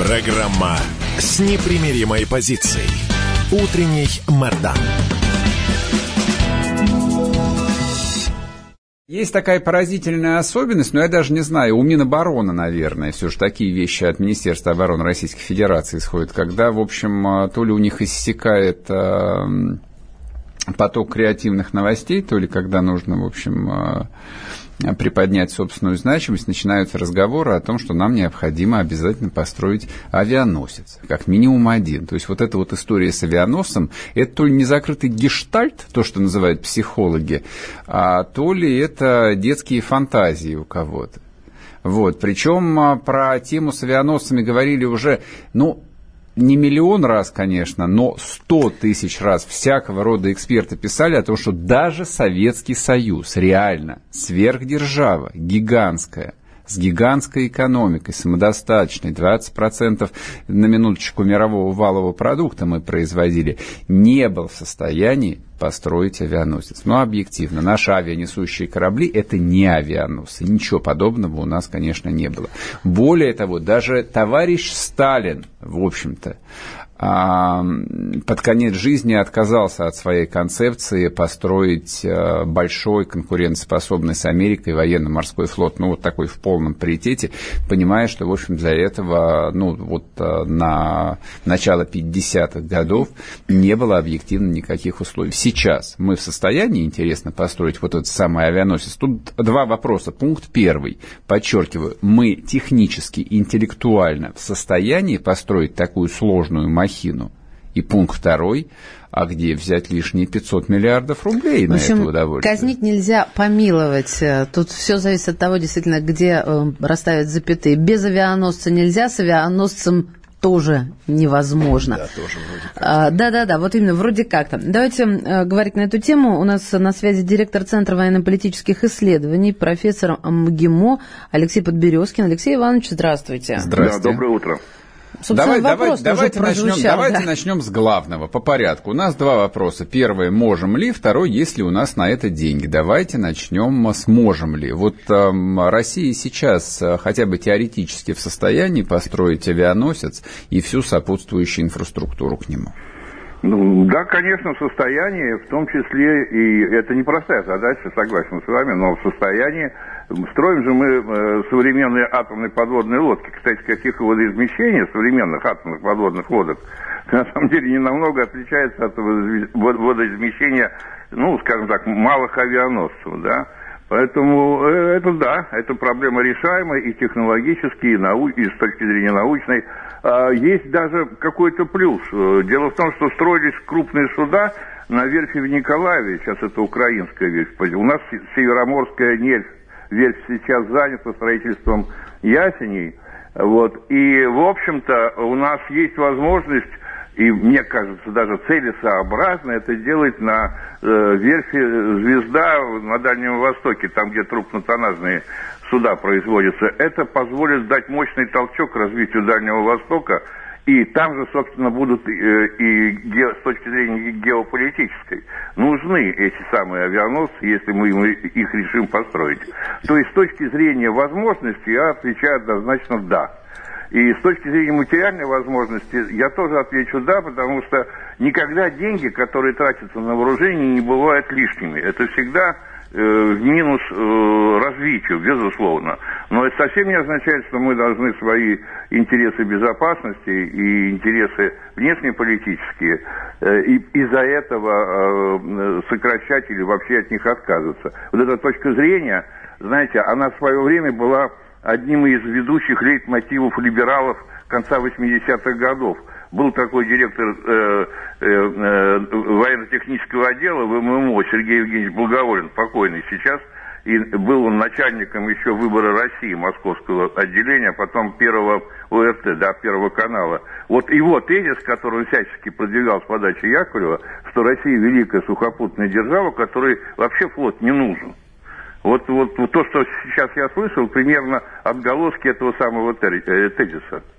Программа с непримиримой позицией. Утренний Мордан. Есть такая поразительная особенность, но я даже не знаю, у Минобороны, наверное, все же такие вещи от Министерства обороны Российской Федерации исходят, когда, в общем, то ли у них иссякает поток креативных новостей, то ли когда нужно, в общем, приподнять собственную значимость, начинаются разговоры о том, что нам необходимо обязательно построить авианосец, как минимум один. То есть вот эта вот история с авианосцем, это то ли незакрытый гештальт, то, что называют психологи, а то ли это детские фантазии у кого-то. Вот. Причем про тему с авианосцами говорили уже, не миллион раз, конечно, но 100 тысяч раз всякого рода эксперты писали о том, что даже Советский Союз, реально, сверхдержава, гигантская, с гигантской экономикой, самодостаточной, 20% на минуточку мирового валового продукта мы производили, не был в состоянии построить авианосец. Но объективно, наши авианесущие корабли – это не авианосцы. Ничего подобного у нас, конечно, не было. Более того, даже товарищ Сталин, в общем-то, под конец жизни отказался от своей концепции построить большой конкурентоспособный с Америкой военно-морской флот, вот такой в полном паритете, понимая, что, в общем, для этого, на начало 50-х годов не было объективно никаких условий. Сейчас мы в состоянии, интересно, построить вот этот самый авианосец. Тут два вопроса. Пункт первый. Подчеркиваю, мы технически, интеллектуально в состоянии построить такую сложную махину. И пункт второй, а где взять лишние 500 миллиардов рублей на это удовольствие? Казнить нельзя помиловать. Тут все зависит от того, действительно, где расставить запятые. Без авианосца нельзя, с авианосцем тоже невозможно. Да, тоже вроде как. Да, вот именно вроде как-то. Давайте говорить на эту тему. У нас на связи директор Центра военно-политических исследований, профессор МГИМО Алексей Подберезкин. Алексей Иванович, здравствуйте. Здравствуйте. Да, доброе утро. Давайте начнем с главного, по порядку. У нас два вопроса. Первый, можем ли? Второй, есть ли у нас на это деньги? Давайте начнем с можем ли. Вот Россия сейчас хотя бы теоретически в состоянии построить авианосец и всю сопутствующую инфраструктуру к нему? Да, конечно, в состоянии, в том числе, и это непростая задача, согласен с вами, но в состоянии. Строим же мы современные атомные подводные лодки. Кстати, каких водоизмещения современных атомных подводных лодок на самом деле не намного отличается от водоизмещения, скажем так, малых авианосцев, да. Поэтому эта проблема решаемая и технологически, и с точки зрения научной. Есть даже какой-то плюс. Дело в том, что строились крупные суда на верфи в Николаеве, сейчас это украинская верфь. У нас Североморская верфь сейчас занята строительством ясеней. И, в общем-то, у нас есть возможность, и мне кажется, даже целесообразно это делать на верфи «Звезда» на Дальнем Востоке, там, где крупнотоннажные суда производятся. Это позволит дать мощный толчок развитию Дальнего Востока, и там же, собственно, будут с точки зрения геополитической нужны эти самые авианосцы, если мы их решим построить. То есть с точки зрения возможностей я отвечаю однозначно «да». И с точки зрения материальной возможности я тоже отвечу «да», потому что никогда деньги, которые тратятся на вооружение, не бывают лишними. Это всегда в минус развитию, безусловно. Но это совсем не означает, что мы должны свои интересы безопасности и интересы внешнеполитические из-за этого сокращать или вообще от них отказываться. Вот эта точка зрения, знаете, она в свое время была одним из ведущих лейтмотивов либералов конца 80-х годов. Был такой директор военно-технического отдела в ММО Сергей Евгеньевич Благоволен, покойный сейчас, и был он начальником еще «Выбора России» московского отделения, а потом первого ОРТ, Первого канала. Вот его тезис, который он всячески продвигал с подачи Яковлева, что Россия великая сухопутная держава, которой вообще флот не нужен. Вот то, что сейчас я слышал, примерно отголоски этого самого тезиса.